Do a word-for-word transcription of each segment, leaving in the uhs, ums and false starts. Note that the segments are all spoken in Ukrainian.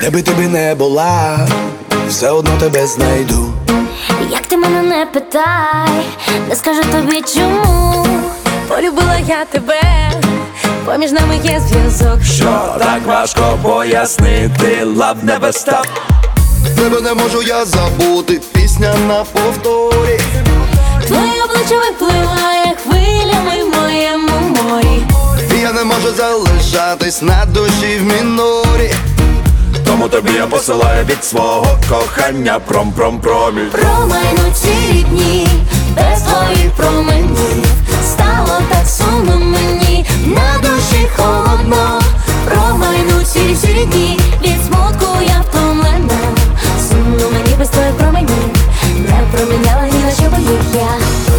Де би ти би не була, все одно тебе знайду. Як ти мене не питай, не скажу тобі чому. Полюбила я тебе, поміж нами є зв'язок. Що так важко пояснити, love never stop. Тебе не можу я забути, пісня на повторі. Твоє обличчя випливає хвилями в моєму морі. І я не можу залишатись на душі в мінорі. Тому тобі я посилаю від свого кохання пром-пром-проміль. Промайнуть ці дні, без твоїх променів. Стало так сумно мені, на душі холодно. Промайнуть ці всі дні, від смутку я втомлена. Сумно мені без твоїх променів, не проміняла ні на що б їх я.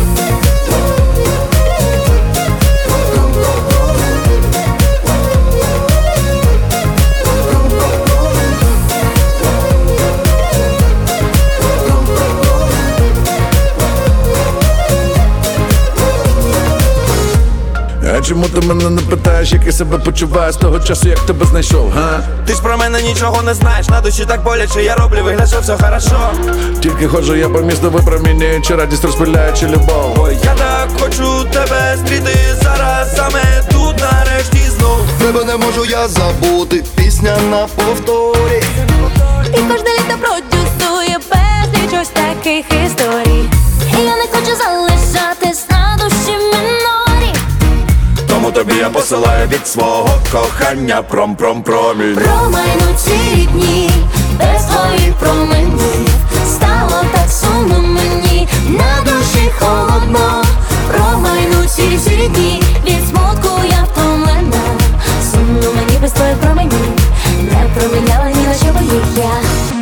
А чому ти мене не питаєш, як я себе почуваю з того часу, як тебе знайшов, га? Ти ж про мене нічого не знаєш, на душі так боляче, я роблю вигляд, що все хорошо. Тільки ходжу я по місту, випромінюючи радість, розпиляючи любов. Ой, я так хочу тебе зустріти зараз, саме тут нарешті знов. Тебе не можу я забути, пісня на повторі. І кожне літо продюсує безліч ось таких історій. І я не хочу залишатись на душі в мінорі. Тому тобі я посилаю від свого кохання пром-пром-проміль. Промайнуть ці дні, без твоїх променів. Стало так сумно мені, на душі холодно. Промайнуть ці всі дні, від смутку я втомлена. Сумно мені без твоїх променів, не проміняла ні на що б їх я.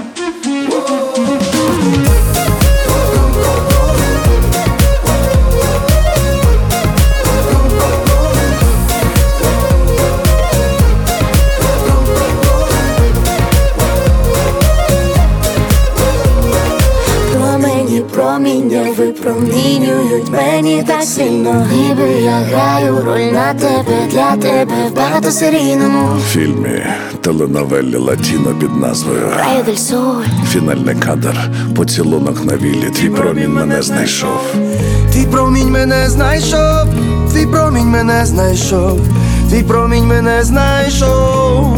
Проміння випромінюють мені так сильно. Ніби я граю роль на тебе, для тебе в багатосерійному В фільмі теленовелі Латіно під назвою Райо дель Соль. фінальний кадр, поцілунок на віллі, твій промінь мене знайшов. Твій промінь мене знайшов, твій промінь мене знайшов, твій промінь мене знайшов.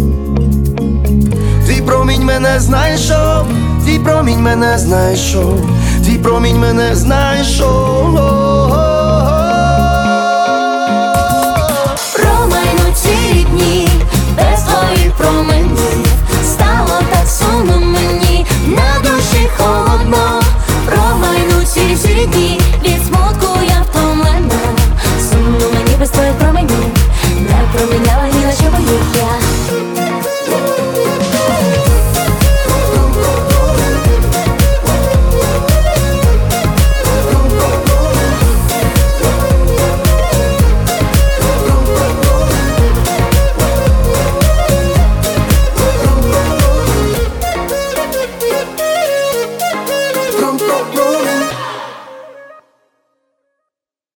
Твій промінь мене знайшов, твій промінь мене знайшов, твій промінь мене знайшов.